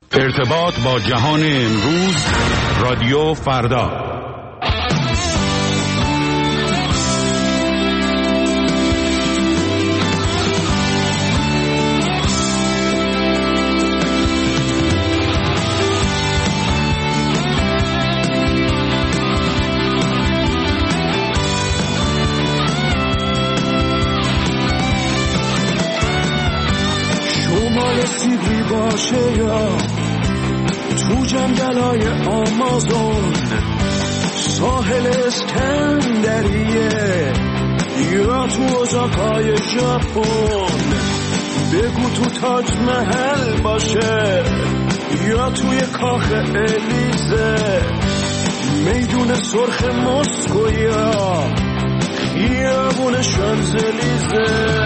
ارتباط با جهان امروز، رادیو فردا. شمال سیبری باشه یا تو جنگلای آمازون، ساحل اسکندریه یا تو اوزاکای ژاپن، بگو تو تاج محل باشه یا توی کاخ الیزه، میدون سرخ مسکو یا خیابون شانزلیزه.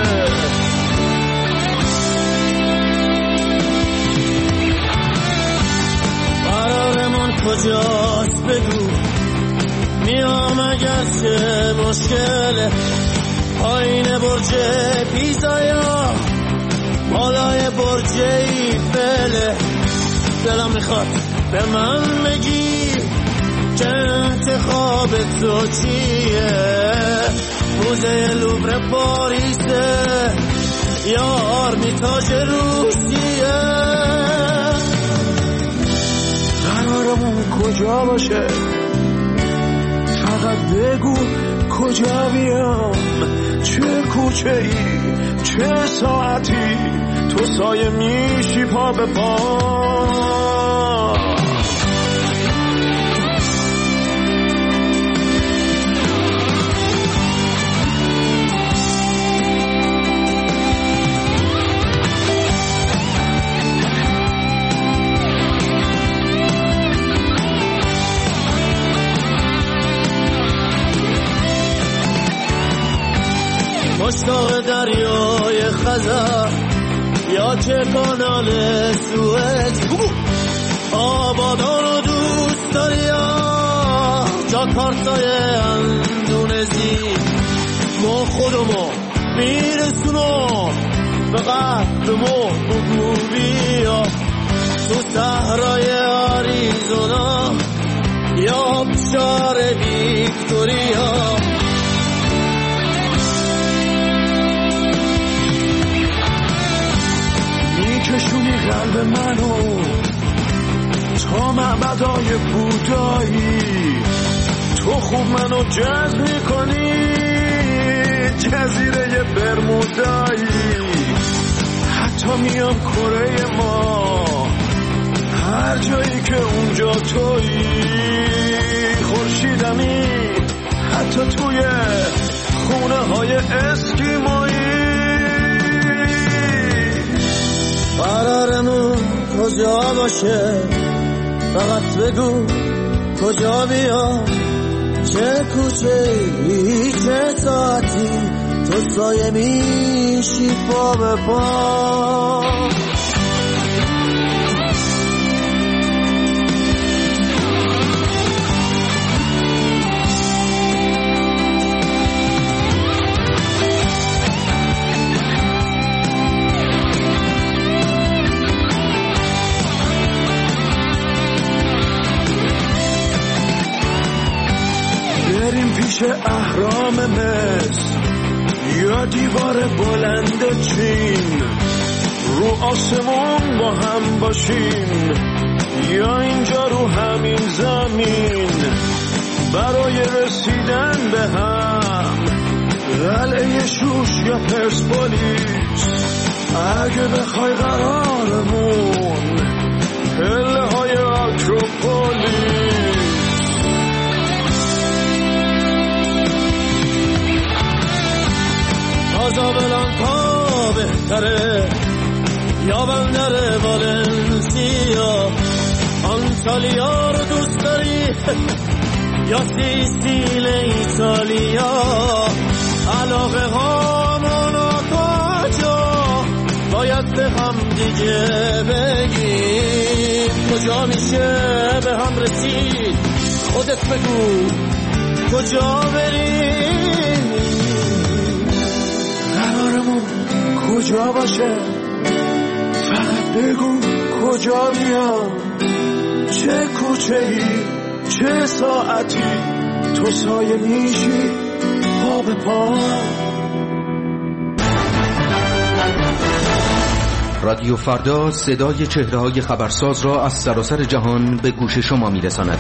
کجاست بگو، میام اگرچه مشکله، پایین برج پیزا یا بالای برج ایفله. دلم میخواد به من بگی که انتخاب تو چیه، موزه لوور پاریسه یا آرمیتاژ روسیه. قرارمون کجا باشه، فقط بگو کجا بیام، چه کوچه ای چه ساعتی، تو سایه میشی پا به پا. مشتاق دریای خزر یا چه کانال سوئد، آبادان رو دوست داری یا جاکارتای اندونزی، ما خودمو میرسونم به قهرمو بگو بیا، تو صحرای آریزونا یا بشار ویکتوریا. کشونی قلب منو تا معبدای بودایی، تو خوب منو جذب میکنی جزیره برمودایی، حتی میام کره ما هر جایی که اونجا تویی، خورشیدمی حتی توی خونه های اسکیمایی. قرارمون کجا باشه، فقط بگو کجا بیام، چه کوچه ای چه ساعتی، تو سایه میشی پا به پا. پیش اهرام مصر یا دیوار بلند چین، رو آسمون با هم باشیم یا اینجا رو همین زمین، برای رسیدن به هم قلعه شوش یا پرسپولیس، اگه بخوای قرارمون پله های آکروپولیس. کازابلانکا بهتره یا بندر والنسیا، آنتالیا رو دوست داری یا سیسیل ایتالیا، علاقه هامون کجا باید به هم دیگه بگیم، کجا میشه به هم رسید خودت بگو کجا بریم، قرارمون کجا باشه فقط بگو کجا بیام، چه کوچه‌ای چه ساعتی تو سایه میشی پا به پا. رادیو فردا صدای چهره‌های خبرساز را از سراسر جهان به گوش شما میرساند.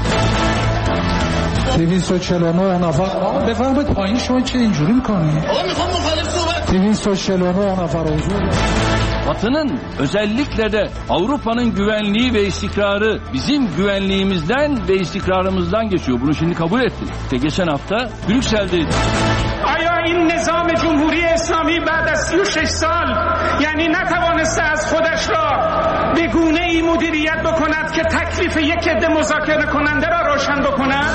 249 نفر. بفرمایید پایین. شما چه اینجوری میکنی؟ آقا میخوام مخالف صحبت. 249 نفر huzur. Batı'nın özellikle de Avrupa'nın güvenliği ve istikrarı bizim güvenliğimizden ve istikrarımızdan geçiyor. Bunu şimdi kabul ettik. İşte geçen hafta Brüksel'deydik. آیا این نظام جمهوری اسلامی بعد از 36 سال یعنی نتوانسته از خودش را به گونه‌ای مدیریت بکند که تکلیف یک عده مذاکره کننده را روشن بکند؟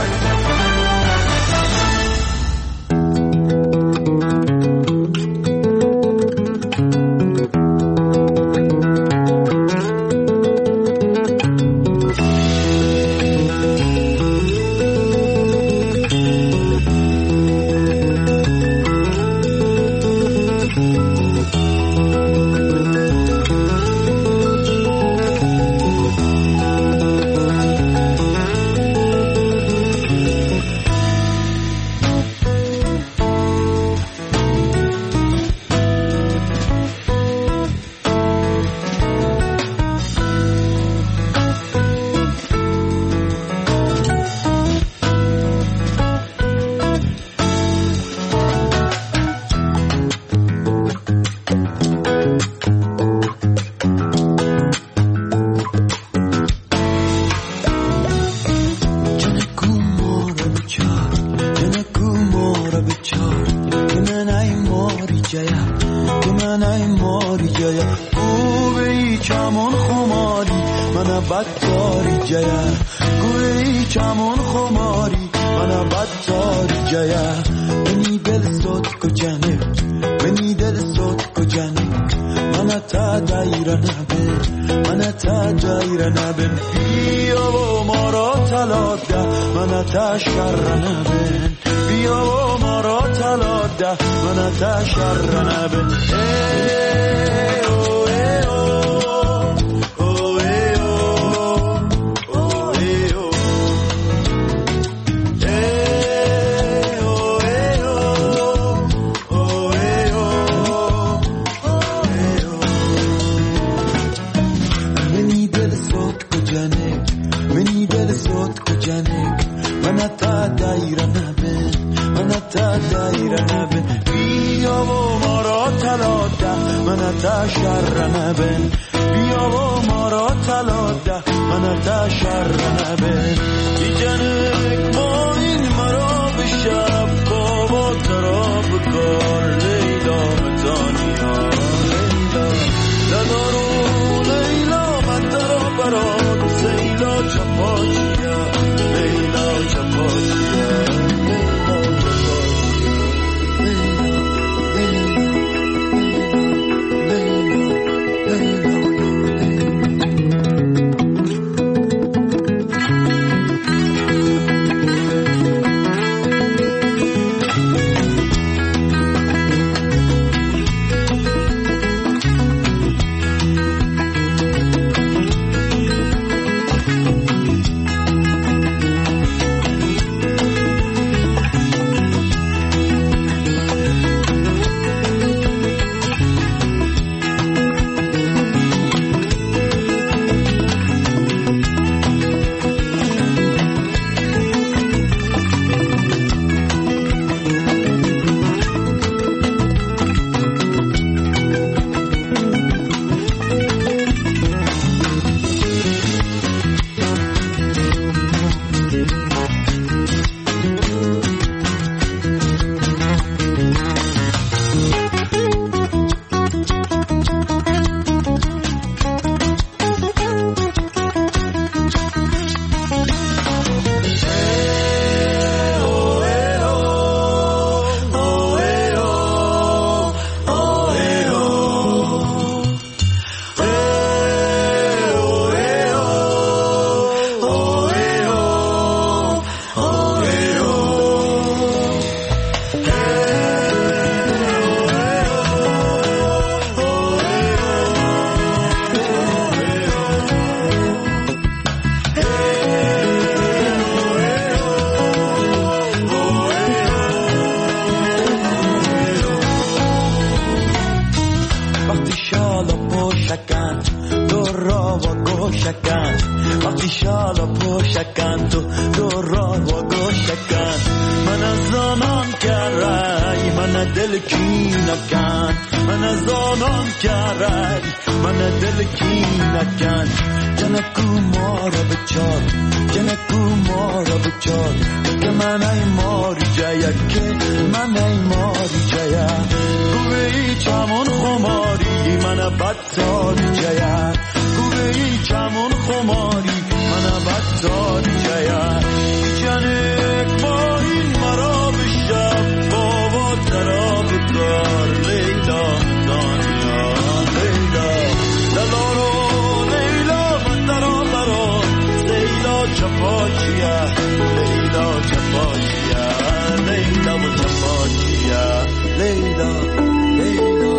را و گوشکن وقتی شالا پوشکن تو را و گوشکن من از آنان کرای من دل کی نکن من از آنان کرای من دل کی نکن جنکو مارا بچار جنکو مارا بچار که من ای ماری جایا که من ای ماری جایا گوی چمون خماری من بدتاری جایا گوی چمون خماری من بدتاری جایا جنک با این مرا بشب بابا ترا بکار لیلا دانیا لیلا لالارو لیلا من ترا برا لیلا چپاچیا لیلا چپاچیا لیلا و چپاچیا لیلا لیلا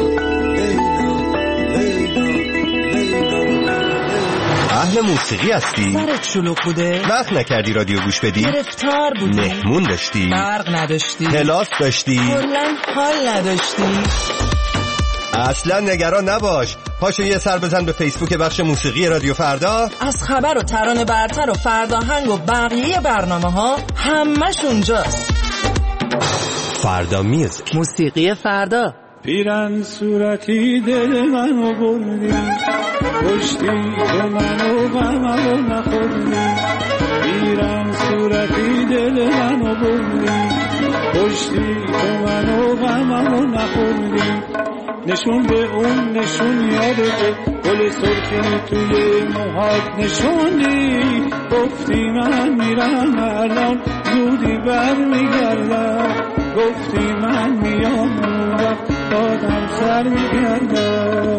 لیلا لیلا اهل موسیقی هستی؟ سرت شلوغ بوده؟ وقت نکردی رادیو گوش بدی؟ گرفتار بودی؟ مهمون داشتی؟ برق نداشتی؟ کلاس داشتی؟ کلاً حال نداشتی؟ اصلا نگران نباش، پاشو یه سر بزن به فیسبوک بخش موسیقی رادیو فردا. از خبر و ترانه برتر و فرداهنگ و بقیه برنامه ها همش اونجاست. فردا میوزیک، موسیقی فردا. پیرن صورتی دل منو بردی پشتی تو منو غممو نخوردی پیرن صورتی دل منو بردی پشتی تو منو غممو نخوردی نشون به اون نشون یادته گل سرخی توی موهات نشوندی گفتی من میرم الان زودی برمیگردم گفتی من میام اون وقت دادم سر میگردم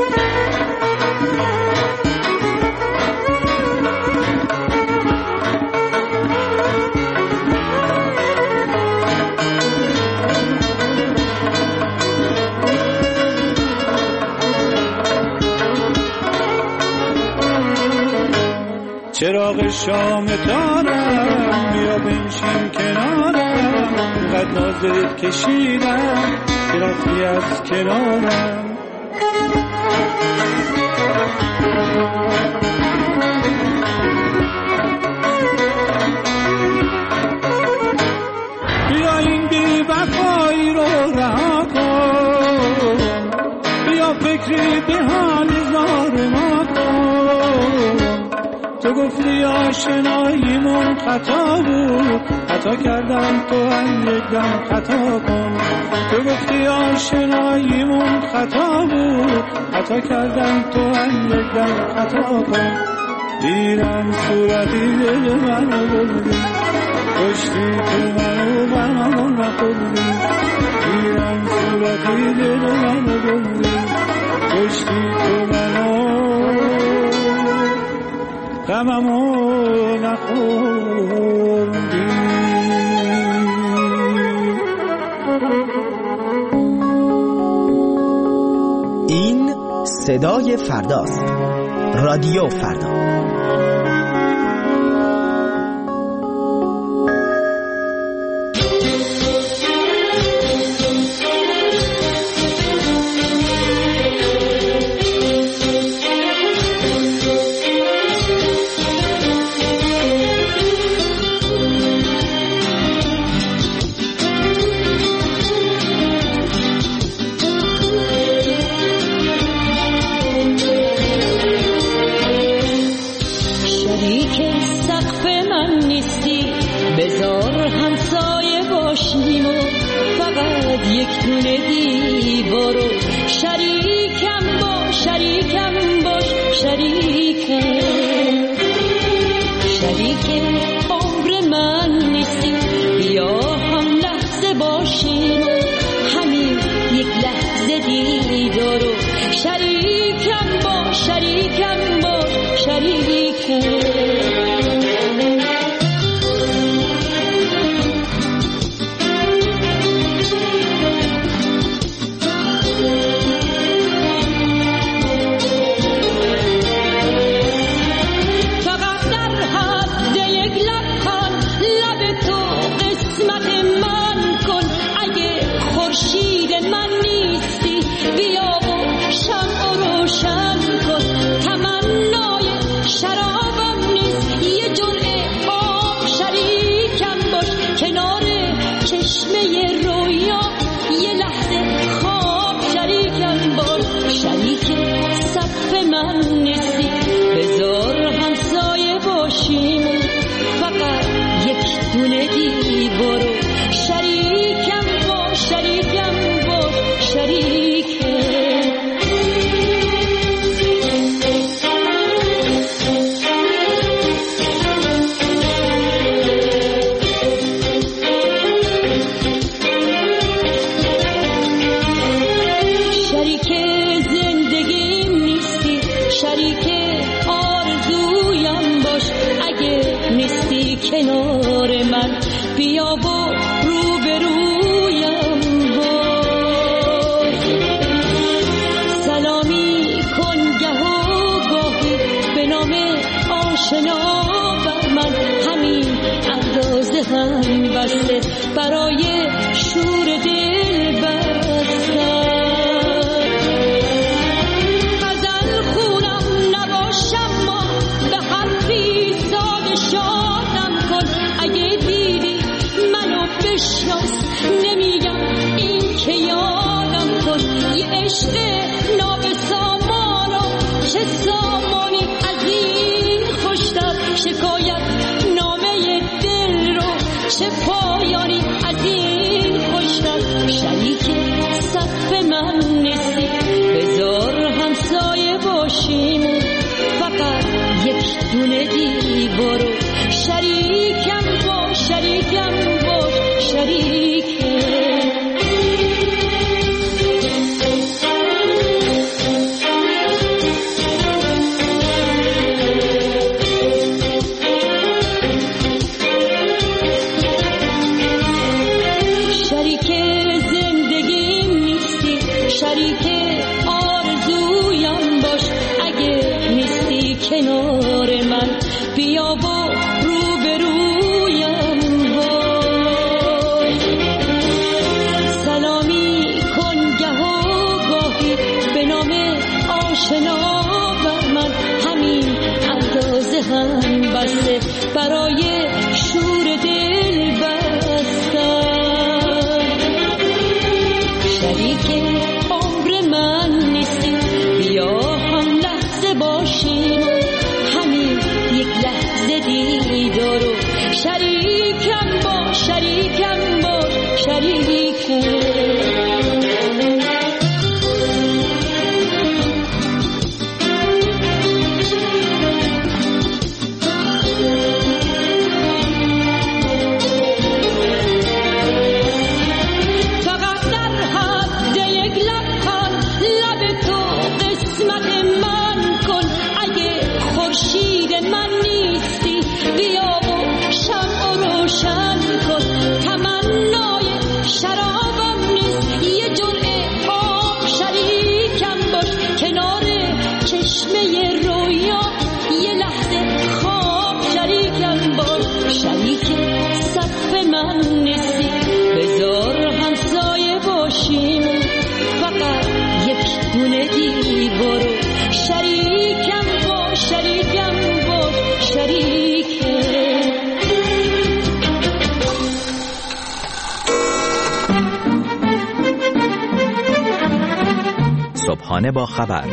چراغ شام تارم بیا بنشین کنارم قد نازت کشیدم که رفتی از کنارم بیا این بی وفایی رو رها کن بیا فکری به حال زار ما کن تو گفتی آشناییمون خطا بود خطا کردم تو هم یک دم خطا کن تو گفتی آشناییمون خطا بود خطا کردم تو هم یک دم خطا کن دیرم صورتی دل منو بردی پشتی تو منو غممو نخوردی دیرم صورتی دل منو بردی پشتی تو منو غممو نخوردی. این صدای فرداست. رادیو فردا. من نیستی بیا و شمع روشن کن تمام کنار من بیا و روبرویم باش. سلامی کن گه و گاهی به نام آشنا بر من، همین اندازه هم بسته برای شور دل بستن. غزل خونم نباشم ما به حرفی ساده شادم کن. اگه دیدی منو بشناس نمیگم این که یادم کن. یه عشق نابسامانا چه سامانی از این خوشتر، شکایت نامه دل رو چه پایانی از این خوشتر. شریک صف من نیستی بذار همسایه باشیم، فقط یک دونه دیوارو شریکم باش، شریکم باش، شریکم. کنار من بیا و روبرویم باش. سلامی کن گه و گاهی به نام آشنا بر من، همین اندازه هم بسته برای شور دل بستن. شریک عمر من نیستی بیا هم لحظه باشیم، یک لحظه دیدارو شریکم باش، شریکم باش، شریکم. فقط در حد یک لبخند لب تو قسمت من کن. اگه خورشید من نیستی بیا و شمع روشن کن. تمنای شرابم نیست یه جرعه آب، شریکم باش. کنار چشمه رویا یه لحظه خواب، شریکم باش. شریک صف من نیستی بذار همسایه باشیم، فقط یک دونه دیوارو شریکم باش، شریکم باش، شریکم. صبحانه با خبر،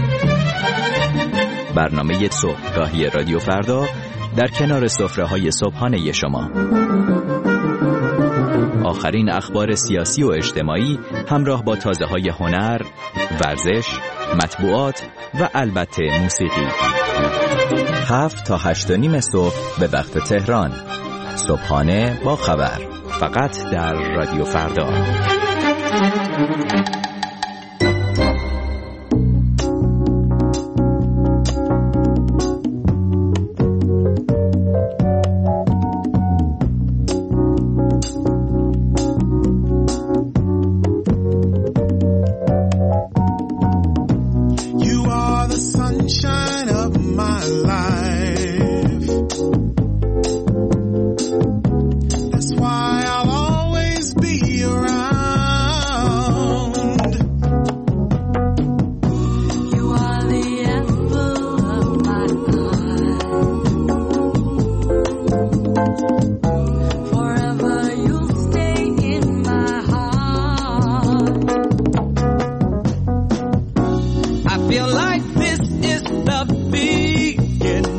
برنامه صبحگاهی رادیو فردا در کنار سفره‌های صبحانه شما. آخرین اخبار سیاسی و اجتماعی همراه با تازه‌های هنر، ورزش، مطبوعات و البته موسیقی. 7 تا 8:30 صبح به وقت تهران. صبحانه با خبر، فقط در رادیو فردا. feel like this is the beginning.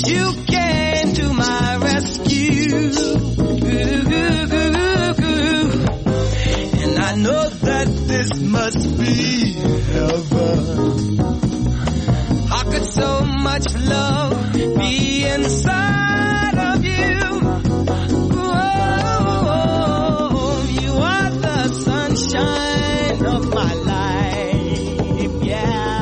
You came to my rescue, and I know that this must be heaven. How could so much love be inside of you? Oh, you are the sunshine of my life, yeah.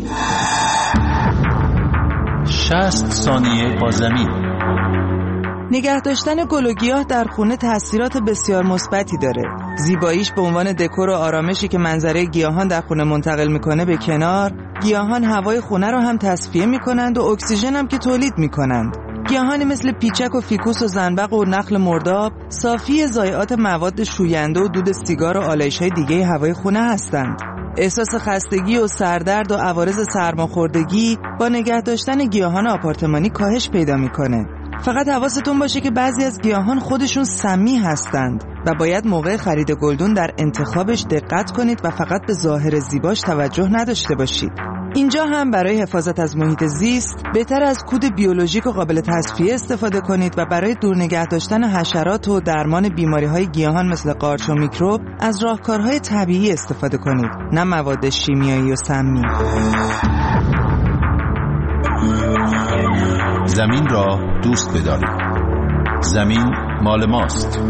60 ثانیه با زمین. نگه داشتن گل و گیاه در خونه تأثیرات بسیار مثبتی داره. زیباییش به عنوان دکور و آرامشی که منظره گیاهان در خونه منتقل میکنه به کنار، گیاهان هوای خونه رو هم تصفیه میکنند و اکسیژن هم که تولید میکنند. گیاهانی مثل پیچک و فیکوس و زنبق و نخل مرداب صافی ضایعات مواد شوینده و دود سیگار و آلایش‌های دیگه هوای خونه هستند. احساس خستگی و سردرد و عوارض سرماخوردگی با نگه داشتن گیاهان آپارتمانی کاهش پیدا میکنه. فقط حواستون باشه که بعضی از گیاهان خودشون سمی هستند و باید موقع خرید گلدون در انتخابش دقت کنید و فقط به ظاهر زیباش توجه نداشته باشید. اینجا هم برای حفاظت از محیط زیست بهتر از کود بیولوژیک و قابل تصفیه استفاده کنید و برای دور نگه داشتن حشرات و درمان بیماری‌های گیاهان مثل قارچ و میکروب از راهکارهای طبیعی استفاده کنید، نه مواد شیمیایی و سمی. زمین را دوست بدارید. زمین مال ماست.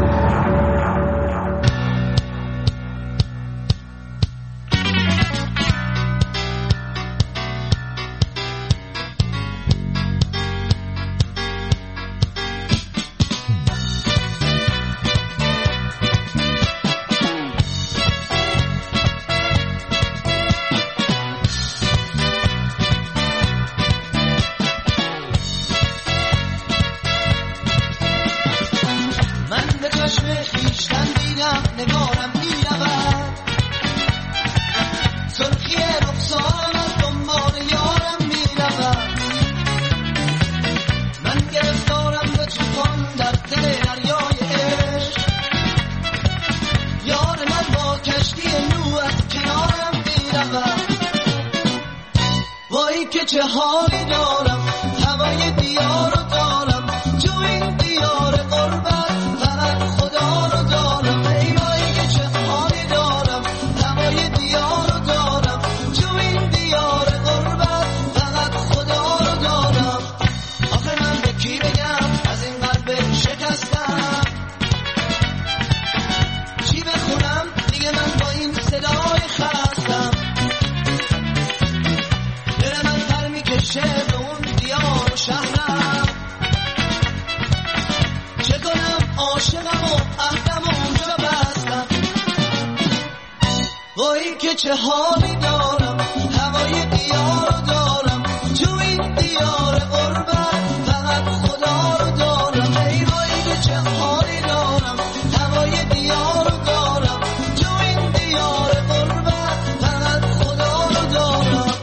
چه حالی دارم، هوای دیار رو دارم، تو این دیار غربت فقط خدا رو دارم. ای وای که چه حالی دارم، هوای دیار رو دارم، تو این دیار غربت فقط خدا رو دارم. آخه من به کی بگم از این قلب شکستم، چی بخونم دیگه من با این صدای خستم. چه به اون دیار و شهرم، چه کنم عاشقم و عهدم و اونجا بستم. وای که چه حالی دارم، هوای دیار رو دارم، تو این دیار غربت فقط خدا رو دارم. ای وای که چه حالی دارم، هوای دیار رو دارم، تو این دیار غربت فقط خدا رو دارم.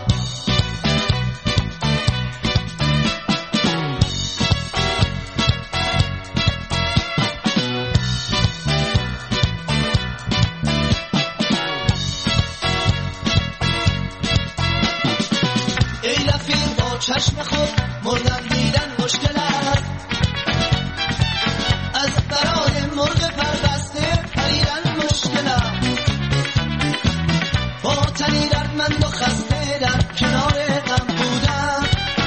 چشم خود مردن دیدن مشکل است، از برای مرغ پربسته پریدن مشکل است. با تنی دردمند و خسته در کنار غم بودن،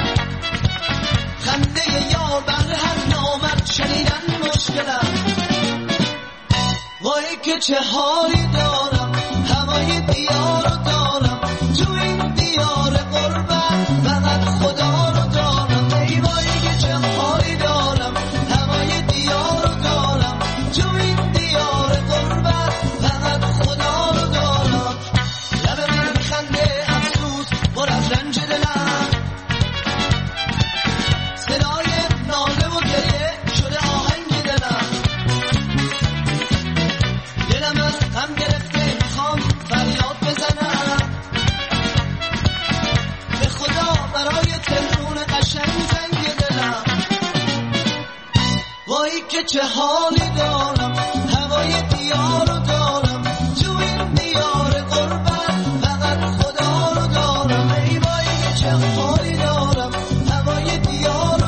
خنده یار بر هر نامرد شنیدن مشکل است. وای که چه حالی دارم، هوای دیار رو دارم، تو این دیار غربت فقط خدا رو دارم. ای وای که چه حالی دارم، هوای دیار رو دارم، تو این دیار غربت فقط خدا رو دارم. لب من میخنده افسوس پر از رنج دلم، صدای ناله و گریه شده آهنگ دلم. دلم از غم گرفته میخوام فریاد بزنم، به خدا برای تلفون قشنگ زنگ دلم. وای که چه حالی دارم، هوای دیار رو دارم، تو این دیار غربت فقط خدا رو دارم. ای وای که چه حالی دارم، هوای دیار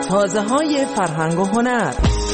تازه‌های فرهنگ و هنر.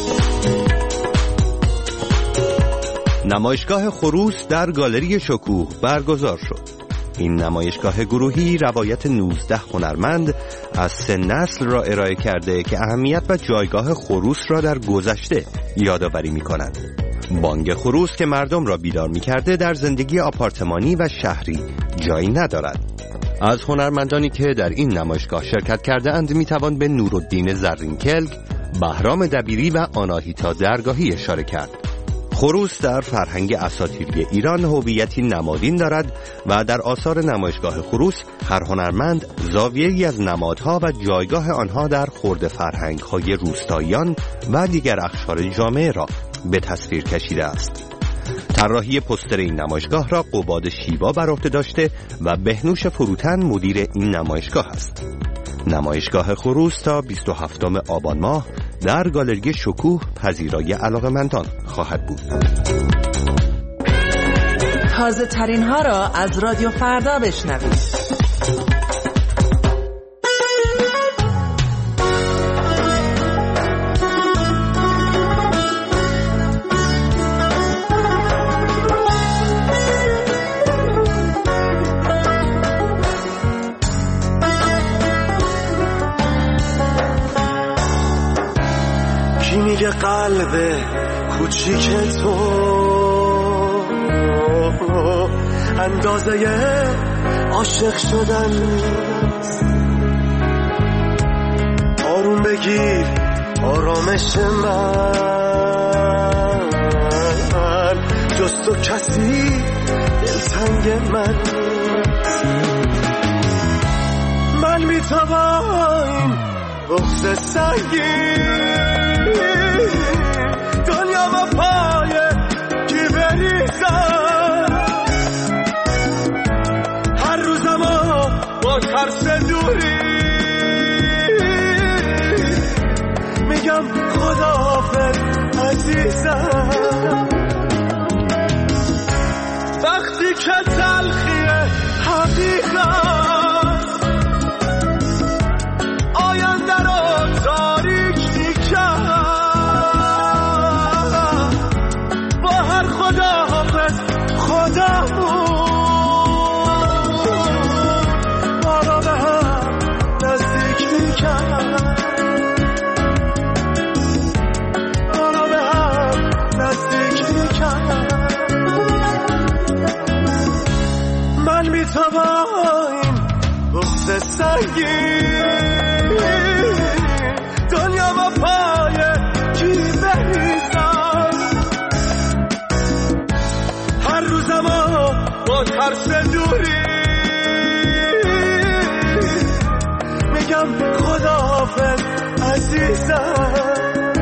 نمایشگاه خروس در گالری شکوه برگزار شد. این نمایشگاه گروهی روایت 19 هنرمند از 3 نسل را ارائه کرده که اهمیت و جایگاه خروس را در گذشته یادآوری می‌کنند. بانگ خروس که مردم را بیدار می‌کرده در زندگی آپارتمانی و شهری جایی ندارد. از هنرمندانی که در این نمایشگاه شرکت کرده اند می‌توان به نورالدین زرینکلک، بهرام دبیری و آناهیتا درگاهی اشاره کرد. خروس در فرهنگ اساطیری ایران هویتی نمادین دارد و در آثار نمایشگاه خروس هر هنرمند زاویه‌ای از نمادها و جایگاه آنها در خرد فرهنگ‌های روستاییان و دیگر اقشار جامعه را به تصویر کشیده است. طراحی پوستر این نمایشگاه را قباد شیوا بر عهده داشته و بهنوش فروتن مدیر این نمایشگاه است. نمایشگاه خروس تا 27 آبان ماه در گالری شکوه پذیرای علاقه‌مندان خواهد بود. تازه ترین ها را از رادیو فردا بشنوید. میگه قلب کوچیک تو اندازه عاشق شدن نیست. آروم بگیر آرامش من، جز تو کسی دلتنگ من نیست. من میتوان بغض سنگین دنیا و پای کی بریزم، هر روزم با ترس دوری میگم خداحافظ عزیزم. وقتی که تلخی حقیقت آینده رو تاریک میکرد، خدامون ما را به هم نزدیک میکرد، ما را به هم نزدیک میکرد. من میتوان بغض سنگین دنیا و پای کی بریزم، هر روزم با ترس دوری میگم خداحافظ عزیزم.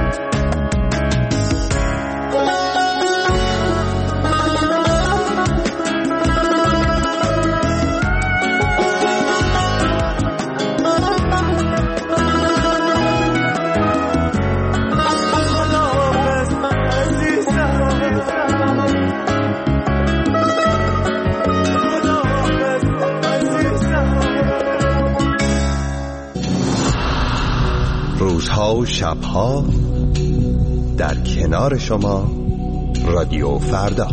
روزها و شبها در کنار شما رادیو فردا.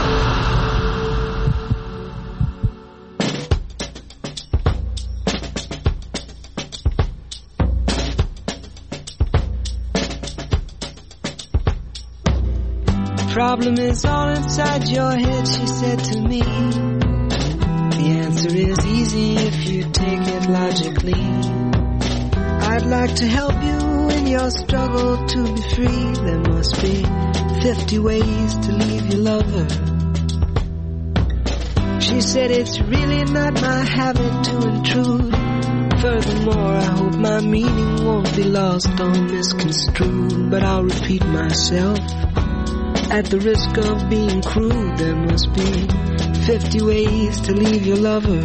Problem is all inside your head, she said to me. The answer is easy if you take it logically. I'd like to help you in your struggle to be free. There must be 50 ways to leave your lover. She said it's really not my habit to intrude. Furthermore, I hope my meaning won't be lost or misconstrued. But I'll repeat myself at the risk of being crude. There must be 50 ways to leave your lover.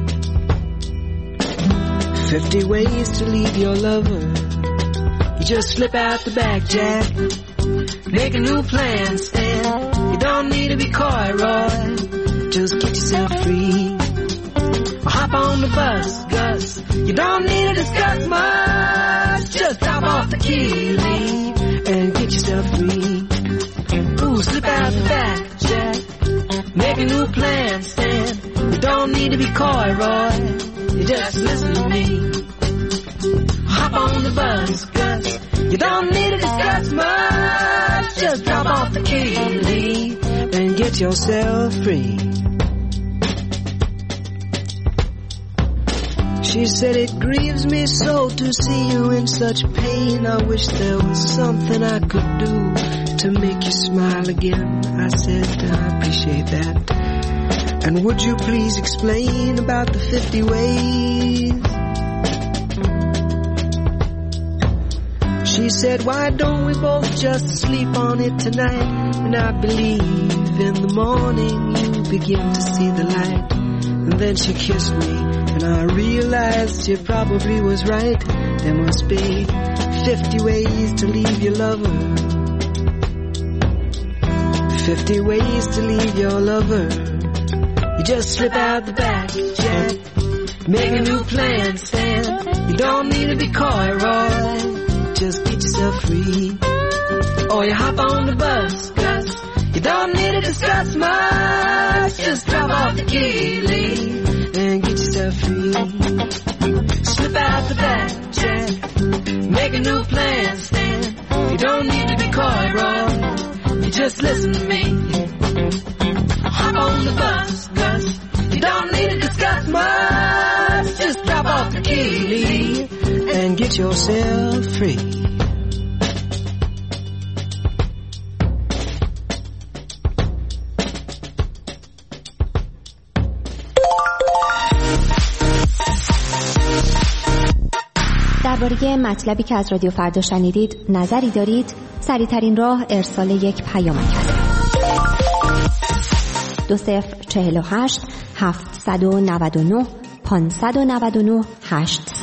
50 ways to leave your lover. You just slip out the back, Jack. Make a new plan, Stan. You don't need to be coy, Roy. Just get yourself free. Or hop on the bus, Gus. You don't need to discuss much. Just hop Making new plans, Stan. You don't need to be coy, Roy. You just listen to me. Hop on the bus, Gus. You don't need to discuss much. Just drop off the key, leave, and get yourself free. She said, it grieves me so to see you in such pain. I wish there was something I could do to make you smile again. I said, I appreciate that. And would you please explain about the 50 ways? She said, why don't we both just sleep on it tonight? And I believe in the morning you begin to see the light. And then she kissed me, and I realized she probably was right. There must be 50 ways to leave your lover. 50 ways to leave your lover. You just slip out the back, Jack. Make a new plan, Stan. You don't need to be coy, Roy. Just get yourself free. Or you hop on the bus, Gus. You don't need to discuss much. Just drop off the key, leave, and get yourself free. Slip out the back, Jack. Make a new plan, Stan. You don't need to be coy, Roy. You just listen to me. Hop on the bus, Gus. You don't need to discuss much. Just drop off the key, leave, and get yourself free. درباره مطلبی که از رادیو فردا شنیدید نظری دارید؟ سریع‌ترین راه ارسال یک پیامک است. 2048 799 599 800.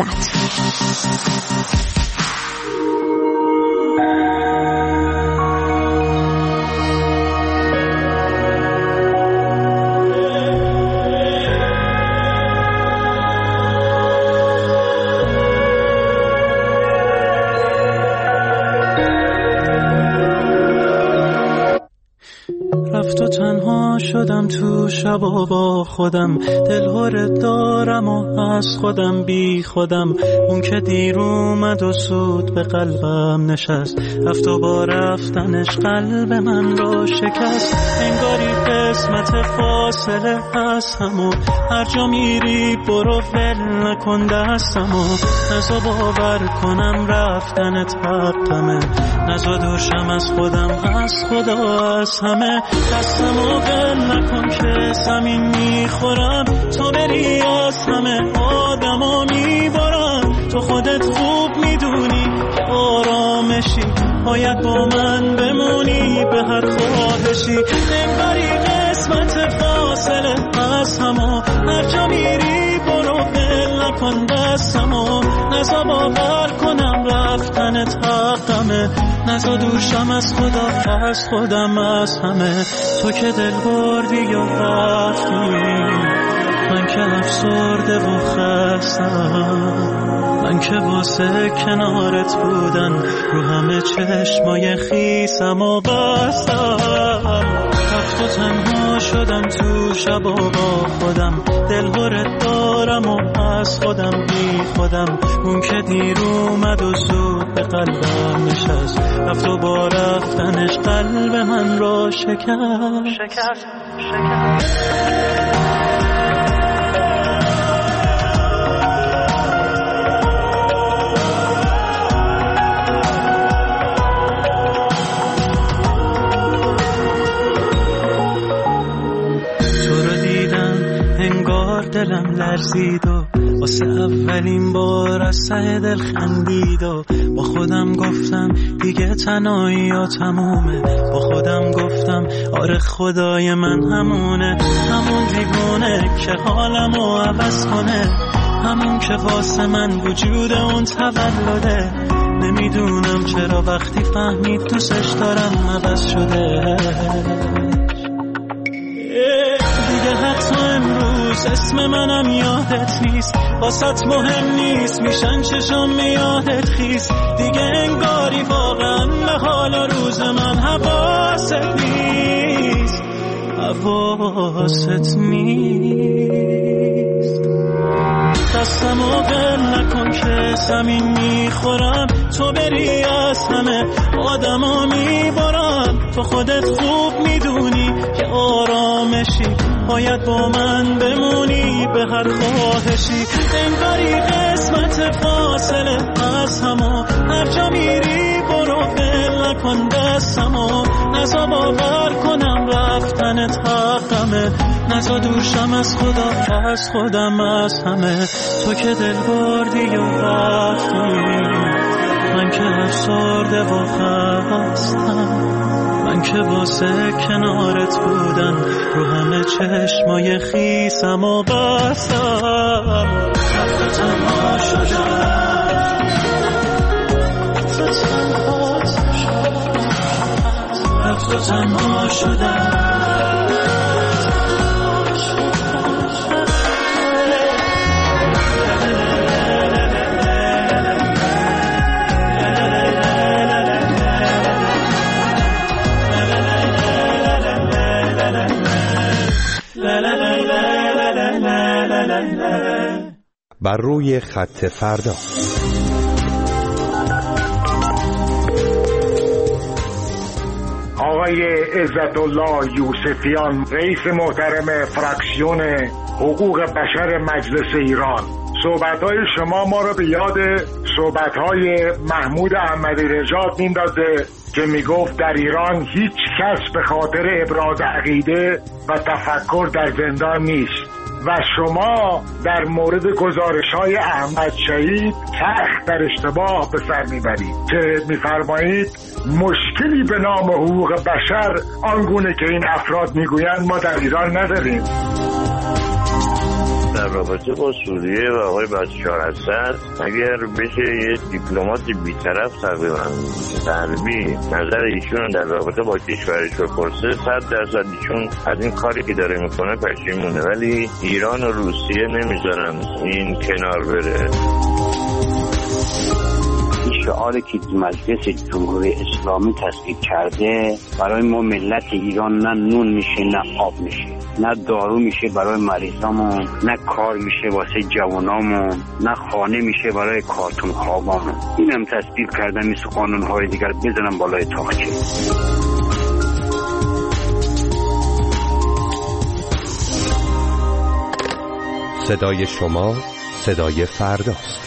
تنها شدم تو شبا با خودم، دلهوره دارم و از خودم بی خودم. اون که دیر اومد و سود به قلبم نشست، رفت و با رفتنش قلب من رو شکست. انگاری قسمت فاصله هست همو، هر جا میری برو ول نکن دستمو. نزا باور کنم رفتنت حقمه، نزا دوشم از خودم، از خدا، از همه. دستمو ول نکن که زمین میخورم، تو بری از همه آدما میبارم. تو خودت خوب میدونی که آرامشی، باید با من بمونی به هر خواهشی. انگاری قسمت فاصله از همو، هر جا میری برو ول نکن دستمو. نزا باور کنم رفتنت حقمه، نزا دوشم از خدا، از خودم، از همه. تو که دل بردی یا رفتی، من که افسرده و خستم. من که واسه کنارت بودن رو همه چشمای خیسم و بستم. رفت و تنها شدم تو شب و با خودم، دلهوره دارم و از خودم بی خودم. اون که دیر اومد و زود به قلبم نشست، رفت و با رفتنش قلب من رو شکست. دلم لرزید و واسه اولین بار از ته دل خندید و با خودم گفتم دیگه تنهایی ها تمومه. با خودم گفتم آره خدای من همونه، همون دیوونه که حالمو عوض کنه، همون که واسه من وجود اون تولده. نمیدونم چرا وقتی فهمید دوستش دارم عوض شده. دیگه حتی امروز اسم منم یادت نیست، واسط مهم نیست میشن چشم یادت خیز. دیگه انگاری واقعا به حال روز من حواست نیست. حواست نیست. دستمو ول نکن که زمین میخورم، تو بری از همه آدما میبارم. تو خودت خوب میدونی که آرامشی، باید با من بمونی به هر خواهشی. انگاری قسمت فاصله از همو، هر جا میری برو ول نکن دستمو. نزا باور کنم رفتنت حقمه، نزا دوشم از خدا از خودم از همه. تو که دل بردی و رفتی، من که افسرده و خستم. من که واسه کنارت بودم رو همه چشمای خیسم و بستم. رفت تنها شدم، رفت تنها شدم. بر روی خط فردا. آقای عزت الله یوسفیان، رئیس محترم فراکسیون حقوق بشر مجلس ایران، صحبت‌های شما ما رو به یاد صحبت‌های محمود احمدی نژاد میندازه که میگفت در ایران هیچ کس به خاطر ابراز عقیده و تفکر در زندان نیست. و شما در مورد گزارش‌های احمد شهید سخت در اشتباه به سر میبرید که میفرمایید مشکلی به نام حقوق بشر آنگونه که این افراد میگویند ما در ایران نداریم. در رابطه با سوریه و آقای بشار اسد، اگر بشه یه دیپلمات بی‌طرف تقریبا غربی نظر ایشون در رابطه با کشورش بپرسه، 100% ایشون از این کاری که داره میکنه پشیمونه. ولی ایران و روسیه نمیذارن این کنار بره. شعاری که مجلس جمهوری اسلامی تصویب کرده برای ما ملت ایران نه نون میشه نه آب میشه، نه دارو میشه برای مریضامون، نه کار میشه واسه جوانامون، نه خانه میشه برای کارتون خوابامون. اینم تصویب کردن مثل قانونهای دیگر بزنن بالای تاقچه. صدای شما صدای فرداست.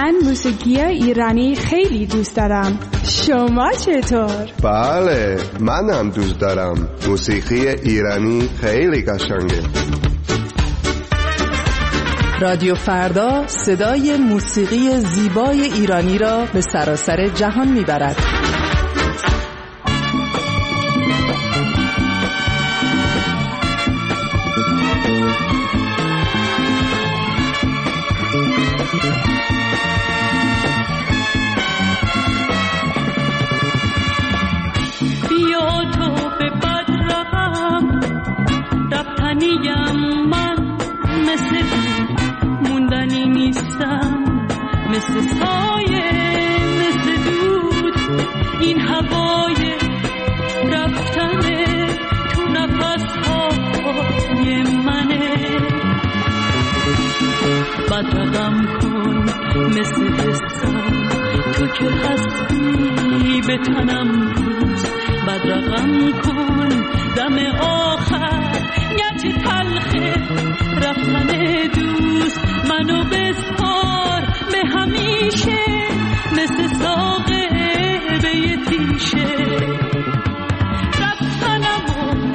من موسیقی ایرانی خیلی دوست دارم. شما چطور؟ بله، منم دوست دارم. موسیقی ایرانی خیلی قشنگه. رادیو فردا صدای موسیقی زیبای ایرانی را به سراسر جهان میبرد. مثل سایه مثل دود این هوای رفتنه تو نفسهای منه بدرقم کن مثل حسم تو که هستی به تنم روز بدرقم کن دم آخر گرچه تلخه رفتن دوست منو بسپار به همیشه مثل ساقه به یه تیشه رفتنمو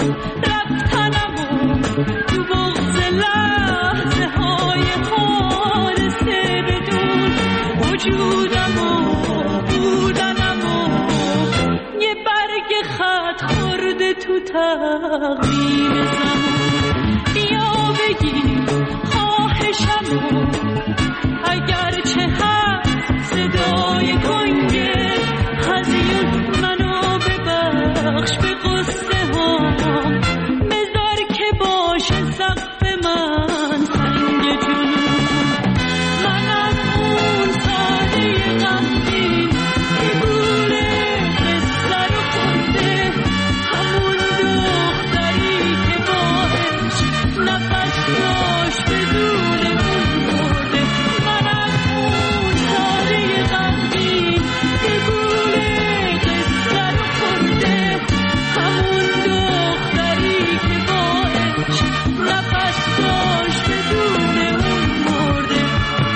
تو بغض لحظه های حادثه بدون وجودمو بودنمو یه برگ خط خورده تو تقدیر زمان بیا بگیر خواهشمو اگرچه هست صدای کنگه هزیون منو ببخش به قصه هم بذار که باشه سقف من سنگ جنون منم اون ساده غمگین که گوله قصه رو خورده همون دختری که باش نفس داشت بدون اون مرده منم اون ساده غمگین که گوله قصه رو خورده همون دختری که باش نفس داشت بدون اون مرده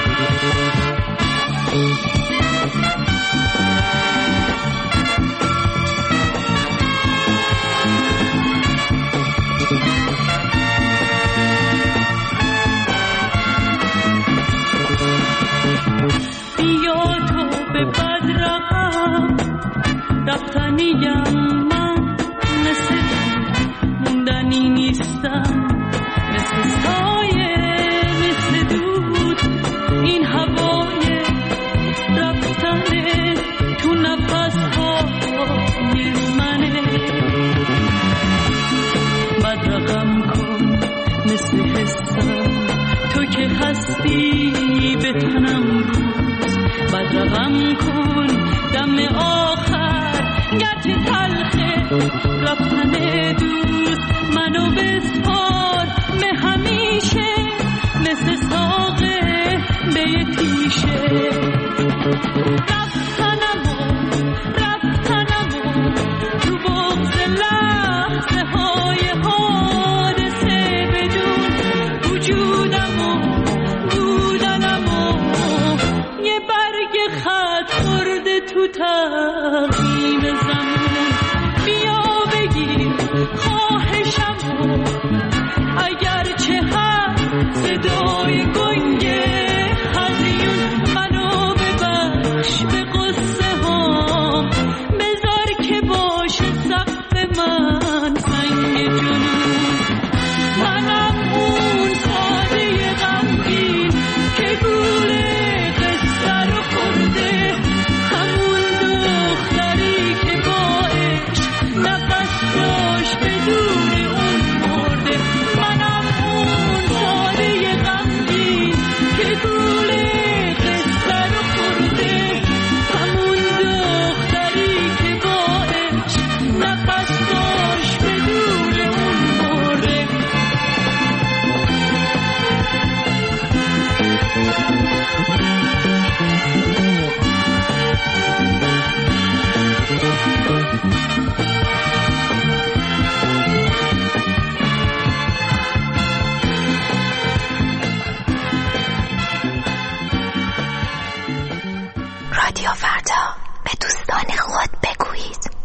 بیا تو به بدرقم رفتنیم من مثل موندنی نیستم مثل سایه مثل دود این هوای رفتنه تو نفسهای منه بدرقم کن مثل حسم تو که هستی به تنم روز بدرقم کن دم آخر گرچه تلخه رفتن دوست منو بسپار به همیشه مثل ساقه به یه تیشه رفتنمو تو بغض لحظه های حادثه بدون وجودمو بودنمو یه برگ خط خورده تو تقویم زمان بیا بگیر خواهشمو اگرچه هست صدای گنگه هزیون منو ببخش به قصه ها بذار که باشه سقف من سنگ جنون منم اون ساده غمگین که گوله قصه رو خورده همون دختری که با عشق نفس داشت بدون اون مرده منم اون ساده غمگین که گوله قصه رو خورده همون دختری که با عشق نفس داشت بدون اون مرده به دوستان خود بگویید.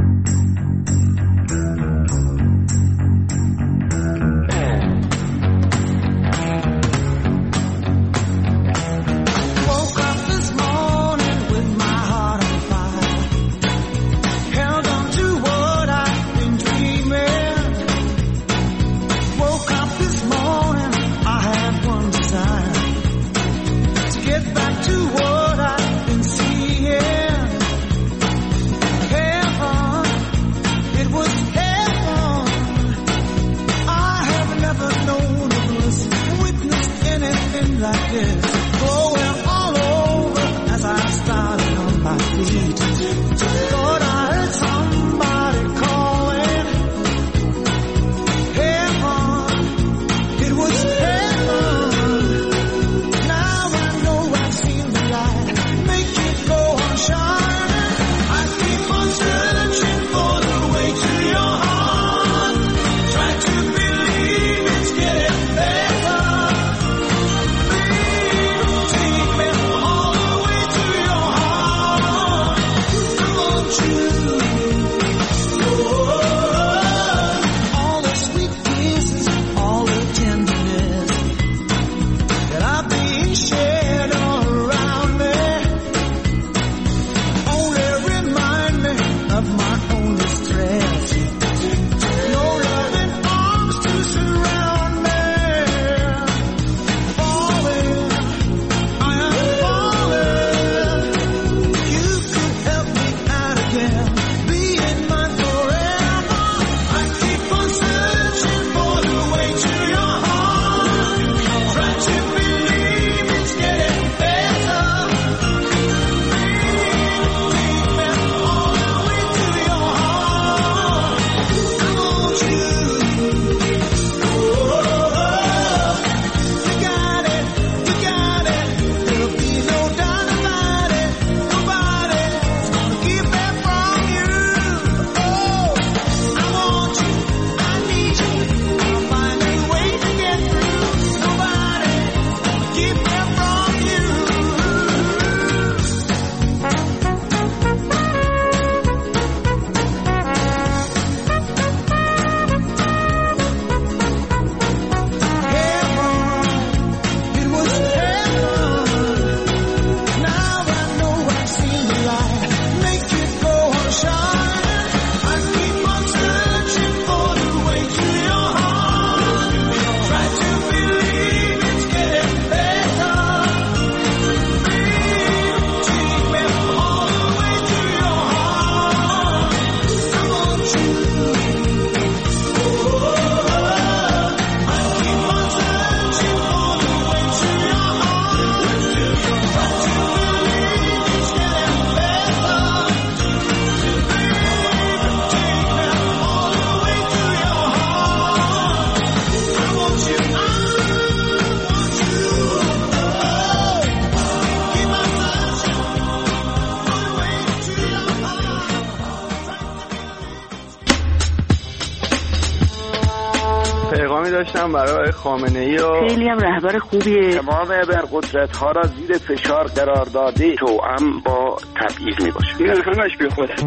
داشتم برای خامنه‌ای و خیلی هم رهبر خوبیه. تمام ابرقدرت‌ها را زیر فشار قرار داده توأم با تبعیض میباشه. این همش بی خوده.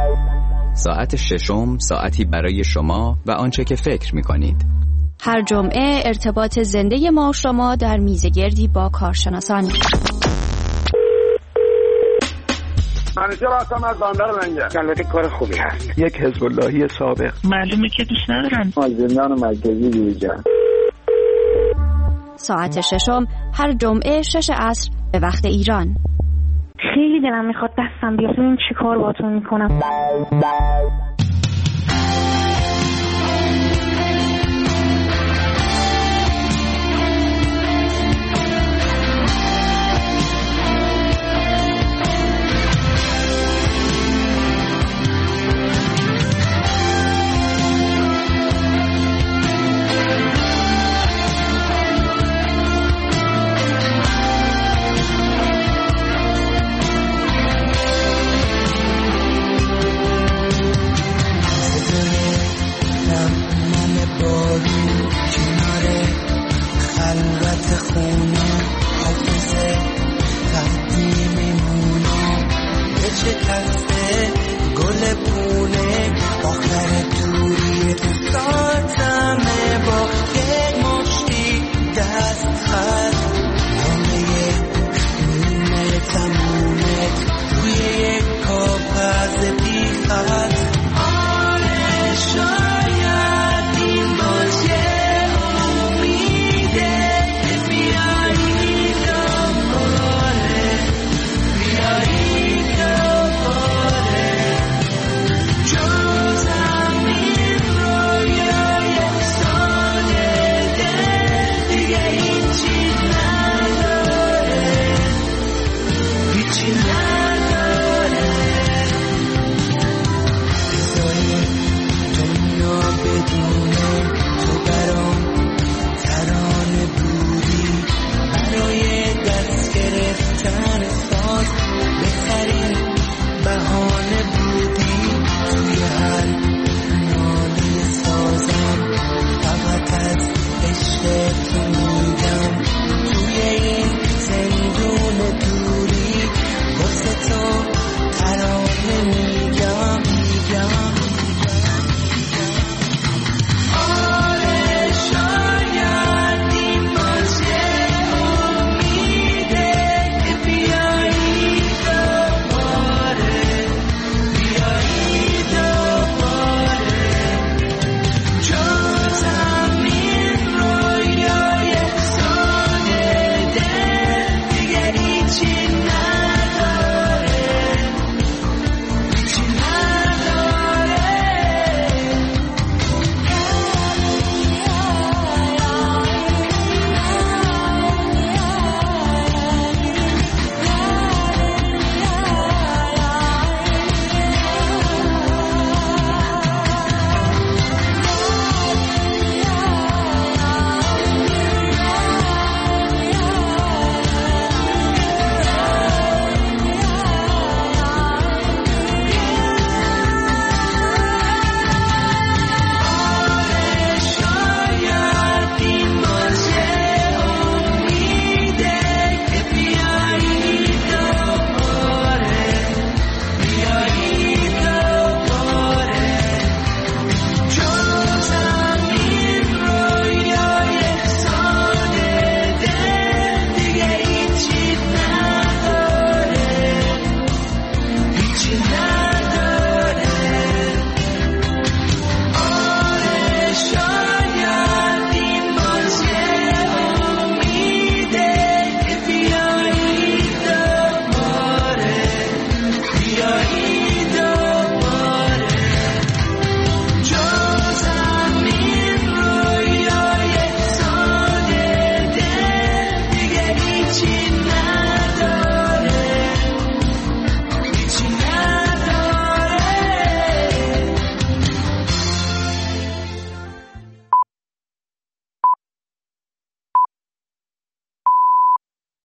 ساعت ششم ساعتی برای شما و آنچه که فکر می‌کنید. هر جمعه ارتباط زنده ما و شما در میزگردی با کارشناسان. منیجر هستم از بندر لنگر. البته کار خوبی هست. یک حزب اللهی سابق. معلومه که دوست ندارن. از زندان مرکزی بیرون. ساعت ششم هر جمعه 6 عصر به وقت ایران. خیلی دلم میخواد دستم بیاد. این چیکار باهاتون میکنم؟